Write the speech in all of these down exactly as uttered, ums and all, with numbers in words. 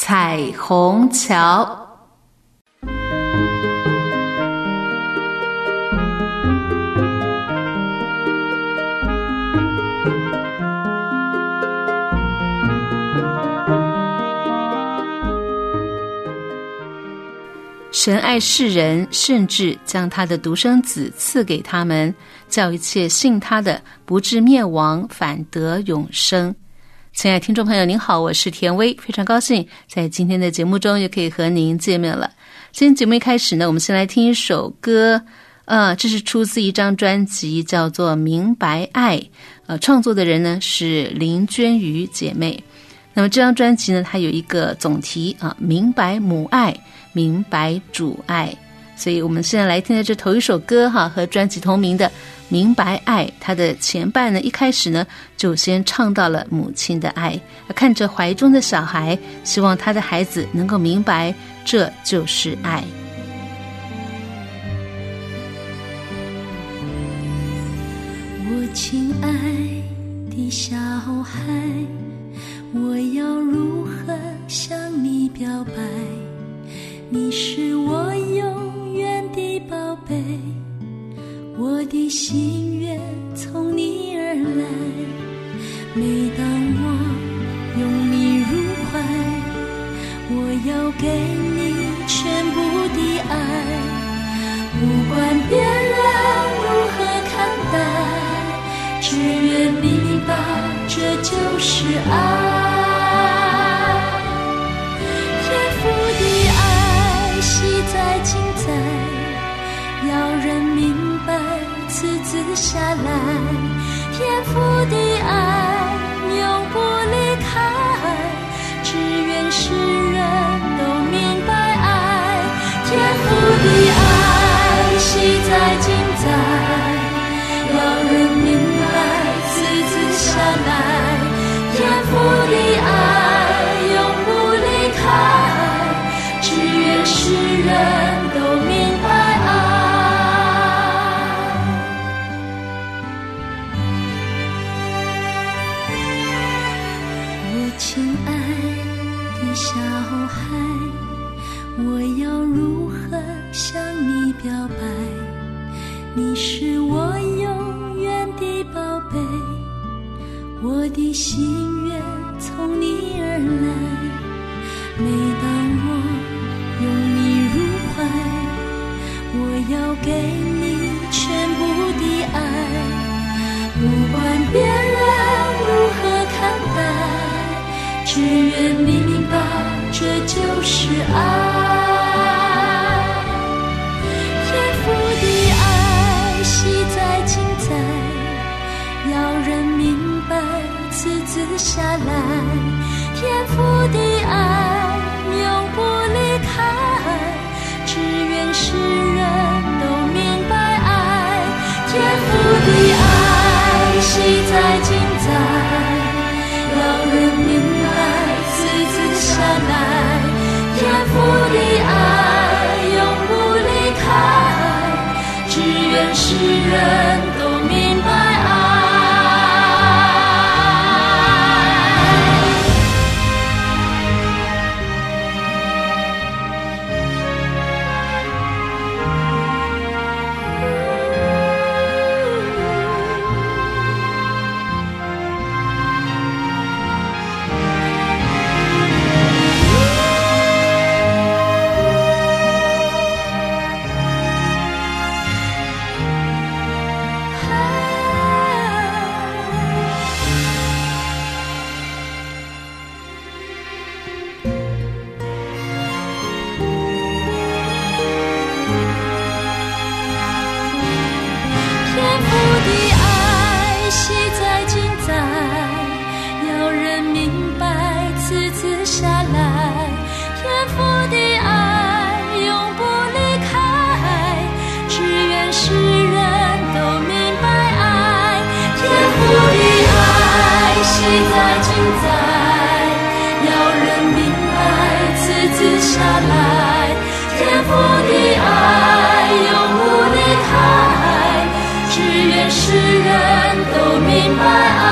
彩虹桥。神爱世人，甚至将他的独生子赐给他们，叫一切信他的不至灭亡，反得永生。亲爱的听众朋友您好，我是田薇，非常高兴在今天的节目中也可以和您见面了。今天节目一开始呢，我们先来听一首歌，呃，这是出自一张专辑叫做《明白爱》，呃，创作的人呢是林娟瑜姐妹。那么这张专辑呢，它有一个总题啊，明白母爱，明白主爱。所以我们现在来听的这头一首歌哈，和专辑同名的《明白爱》，它的前半呢，一开始呢就先唱到了母亲的爱，看着怀中的小孩，希望他的孩子能够明白，这就是爱。 我亲爱的小孩，我要如何向你表白？你是我永远的宝贝，我的心愿从你而来。每当我拥你入怀，我要给你全部的爱。不管别人如何看待，只愿你明白，这就是爱。天父的爱喜在今在，要人明白此子下来。天父的爱永不离开，只愿世人都明白爱。天父的爱喜在今在，要人明白此子下来。天父的爱永不离开，只愿世人都明白爱。我亲爱的小孩，我要如何向你表白？你是我永远的宝贝，我的心愿从你而来。每当我拥你入怀，我要给你全部的爱。不管别人如何看待，只愿你明白，这就是爱。天父的爱喜在今在，要人明白此子下来。天父的爱永不离开，只愿世人都明白爱。天父的爱喜在今在，要人明白此子下来。天父的爱永不离开，只愿世人都明白爱。爱。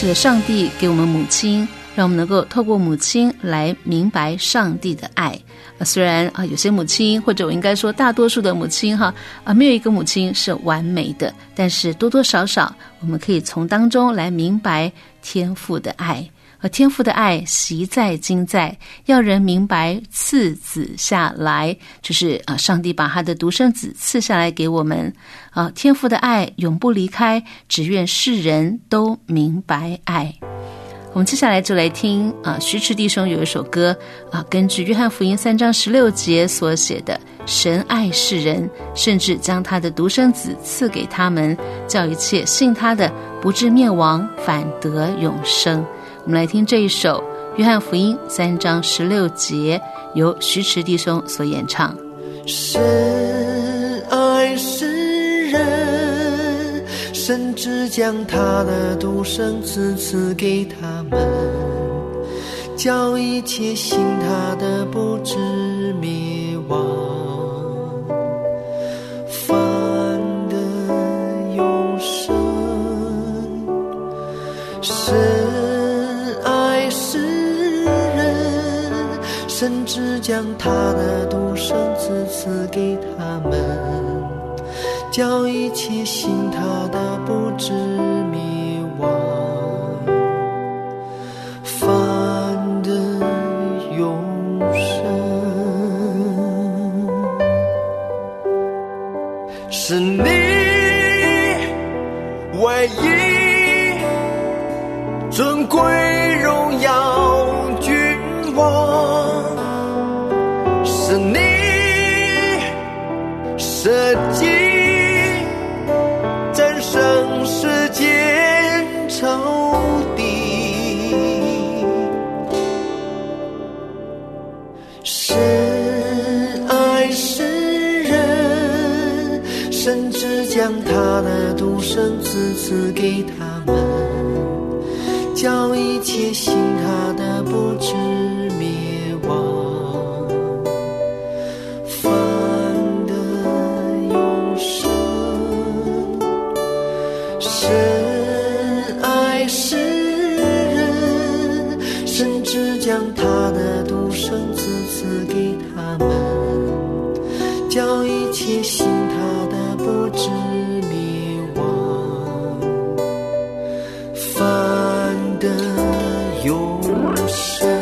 是的，上帝给我们母亲，让我们能够透过母亲来明白上帝的爱。啊、虽然啊有些母亲，或者我应该说大多数的母亲哈啊没有一个母亲是完美的，但是多多少少我们可以从当中来明白天父的爱。而天父的爱习在今在，要人明白赐子下来，就是啊，上帝把他的独生子赐下来给我们啊，天父的爱永不离开，只愿世人都明白爱。我们接下来就来听啊，徐迟弟兄有一首歌啊，根据约翰福音三章十六节所写的，神爱世人，甚至将他的独生子赐给他们，叫一切信他的不至灭亡，反得永生。我们来听这一首约翰福音三章十六节，由徐迟弟兄所演唱。 神爱世人，甚至将他的独生子赐给他们，叫一切信他的不至灭亡，反得永生。神甚至将他的独生子赐给他们，叫一切信他的不至灭亡，反得永生。是你唯一尊贵荣耀君王，是你设计战胜世间仇敌，神爱世人，甚至将他的独生子赐给他们，叫一切信他的不至灭亡，反得永生。神爱世人，甚至将他的独生子赐给他们，叫一切信他的不至灭亡，反得永生。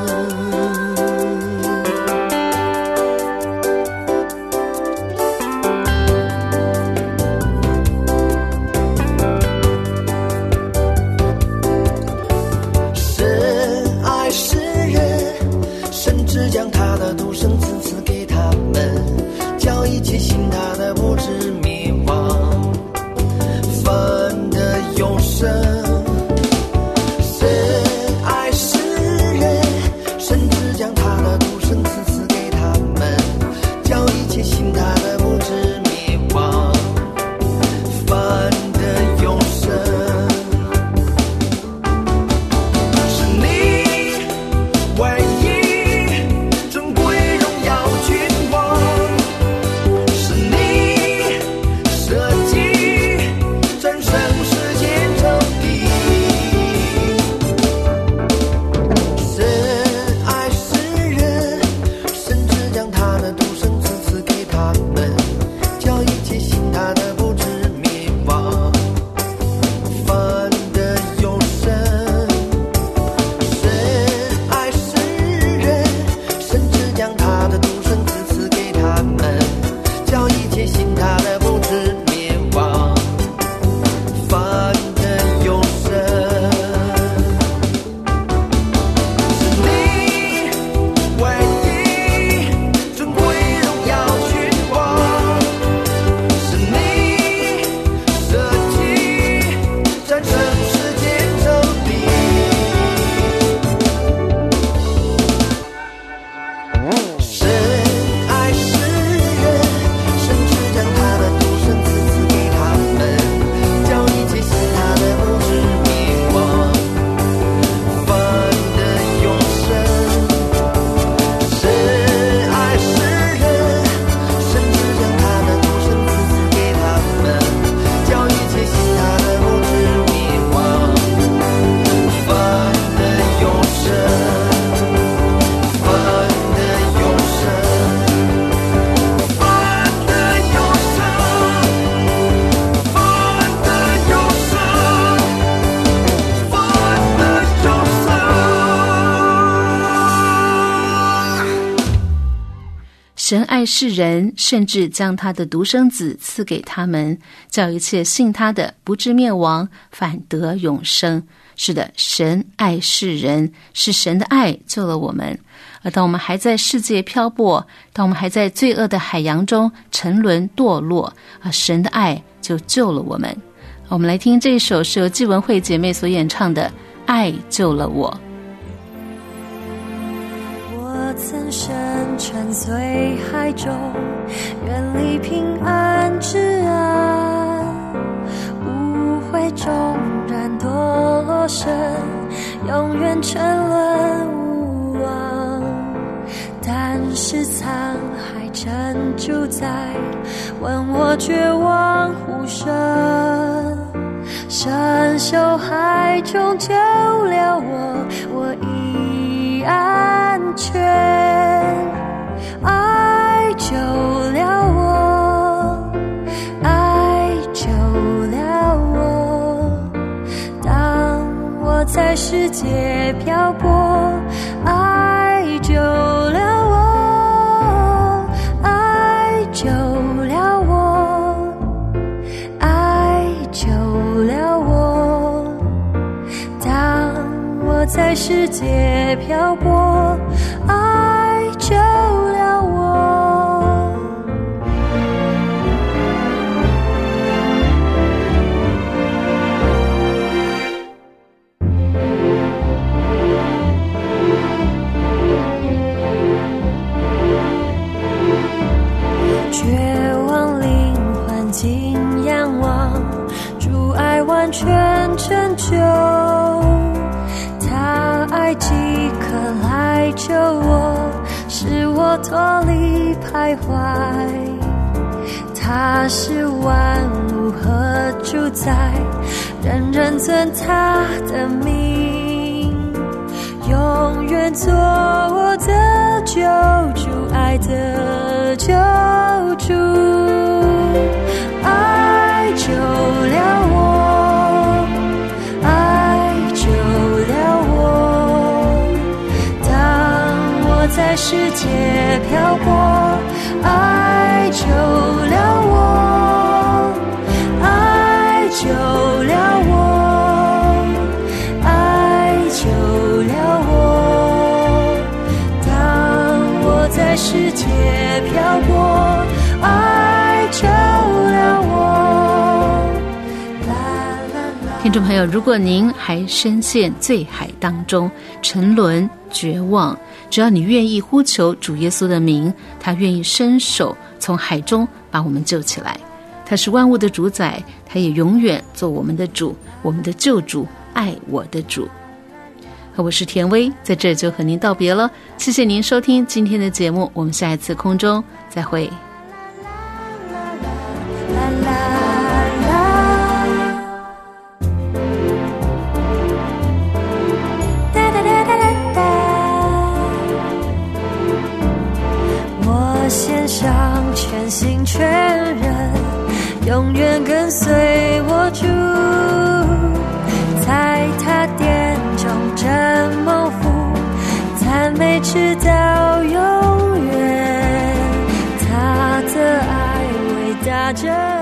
神爱世人，甚至将他的独生子赐给他们，叫一切信他的不至灭亡，反得永生。神爱世神爱世人，甚至将他的独生子赐给他们，叫一切信他的不至灭亡，反得永生。是的，神爱世人，是神的爱救了我们。而当我们还在世界漂泊，当我们还在罪恶的海洋中沉沦堕落，啊，神的爱就救了我们。我们来听这一首是由纪文慧姐妹所演唱的《爱救了我》。 我曾深沉随海中，远离平安之岸，无悔中然堕落身，永远沉沦无望。但是沧海沉主宰，问我绝望呼声，深修海中救了我，我已安全。爱救了我，爱救了我。当我在世界漂泊，爱救了我，爱救了我，爱救了我。当我在世界漂泊，爱救了我。绝望灵魂紧仰望，主爱完全成就，他爱即刻来救我，使我脱离徘徊。他是万物和主宰，人人尊他的名，永远做我的救主，爱的救主。爱救了我，爱救了我。当我在世界漂泊，爱救了我，爱救了我，爱救了我。当我在世界漂泊，爱救了我。 听众朋友，如果您还深陷罪海当中，沉沦绝望，只要你愿意呼求主耶稣的名，他愿意伸手从海中把我们救起来。他是万物的主宰，他也永远做我们的主，我们的救主，爱我的主。我是田薇，在这就和您道别了，谢谢您收听今天的节目，我们下一次空中再会。 我献上全心全人，永远跟随我主，在他殿中真蒙福，赞美直到永远。他的爱伟大着